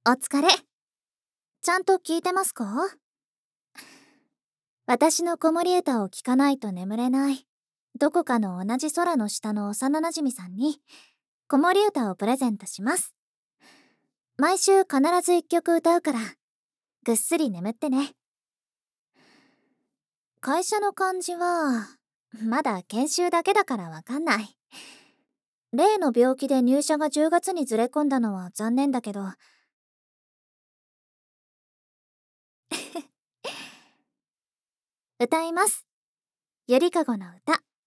お疲れ。ちゃんと聞いてますか？私の子守歌を聞かないと眠れない。どこかの同じ空の下の幼馴染さんに、子守歌をプレゼントします。毎週必ず一曲歌うから、ぐっすり眠ってね。会社の感じは、まだ研修だけだからわかんない。例の病気で入社が10月にずれ込んだのは残念だけど、歌います。ゆりかごの歌。